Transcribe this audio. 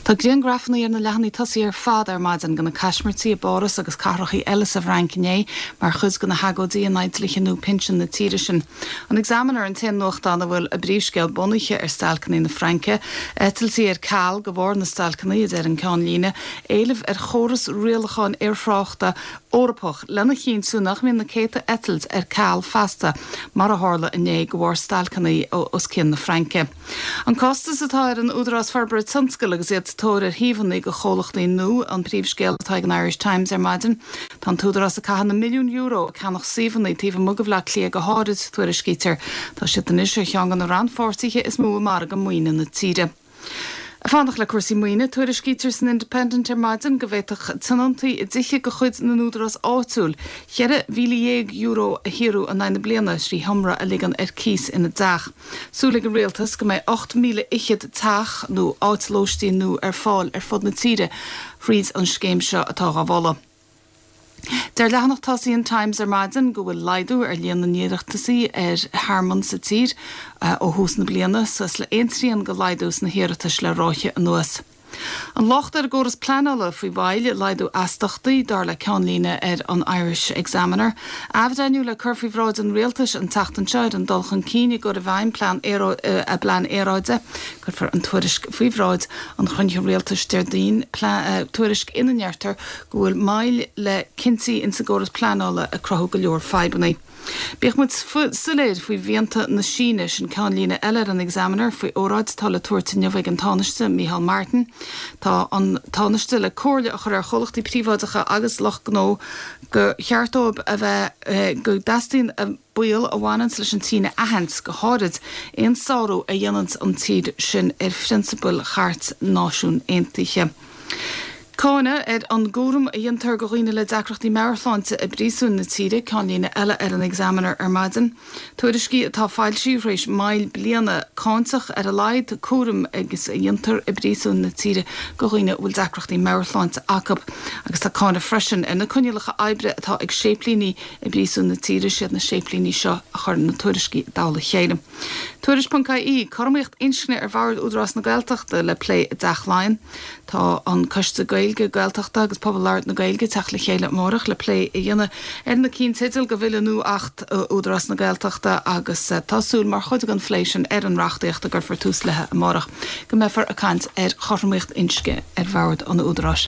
Tá Grian grafnaí ar na lehannaí tosaí ar fad ar maidin gona Cashmirtí a Boris agus carrachaí Ellis a Rankinné mar chus gona hagódí a naidlichanú pension na tíre sin. An examiner an 10 nóchtán bhfuil a bríomhscéal bonaiche ar stalcannaí na Franke, etiltí ar cáil go bhór na stalcannaí ar an ceán líne, éileh ar chóras rialacháin ar fráachta Orpach lena chin súnach min na céta etils ar cáil fasta mar a hála inné go bhór stalcannaí os cin na Franke. An costas atá ar an údarás farbre tunscail agus iad tóir ar híhannaí go cholachnaí nó an príomhscéal atá an Irish Times ar maidin, tá túdarás a cahan na milliún euro cenach síhannaí tíomh mugabhla clia go háid tuair a scítar tá si den isise cheangan na ranfórsaige is mú mar go muoine na tíre. A fannach le cuasí muoine tuair a scítar san Independent ar maidin go bhhéiteach tanantaí i dtithe go chuid na núdarás áitiúil, cheire €1,000 a hiú an 9 bliana srí hamra a ligan ar cís ina dach. Súla go réaltas go méid 8,000 ichiad teach nó áitlóistí nó ar fáil ar fud na tíre fríd an scéim seo atá á bhla. Der lehanach tosaí an Times ar maidin go bhfuil laidú ar líon na níireachtasaí ar Harman sa tír ó hús na bliana sus le éontrion go laidús na hiarratas le ráithe an nuas. An locht ar góras pleála faoi bhaile laidú astachtaí dar le ceán líne ar an Irish Examiner. Abhdainú le curfií bhráid an réaltas an taachtanseid an dulchan cíine go a bhain plán a blan éráide gur for an tuairisc faoi bhráid an chunne réaltas deirdaín tuairisc inanneartar go bhfuil mail le cinsaí in sa góras pleála a crothú go leor febannaí. Bích mu suléid faoi bhíanta na Síne sin ceán lína eile an Examiner faoi óráid tá le tuairta neamhaigh an tánaiste Micheál Martin. Tá an tánaiste le cóirle a chur ar cholachtaí príomháideacha agus loch gnó go cheartóib a bheith go dastín a buil a bhhainans leis an tíine ahans go háid éon sáú a dhéanans an tíd sin ar principal chart náisiún aontaithe. Cána an gúrum a dhéantar go roiine le dacrochtaí marathonte a brísún na tíre ceán lína eile ar an Examiner ar maidin. Tuairiscí atá fáilsí rééis mail bliana cáintach ar a laid cuarum agus a dhéantar a brísún na tíre go roiine bhfuil dacrochtaí marathonte acab agus tá cána freisin ina conialacha aibre atá ag séplíní a brísún na tíre siad na séplíní seo a chur na tuairiscí dála chéile. Tuairis.caí choraíocht inscne ar bhard údarás na Gaeltachta le play a dachláin. Tá an coiste gailge Gaeltachta agus poblart na gailge teach le chéile mórach le play i dhéanana ar na cín titil go bhfuil nó 8 údarás na Gaeltachta agus tásúil mar chuid an fléisisin ar an rachtaíocht a gur for tús lethe mórach. Go mefar a cant ar choraíocht insce ar bhard an údarás.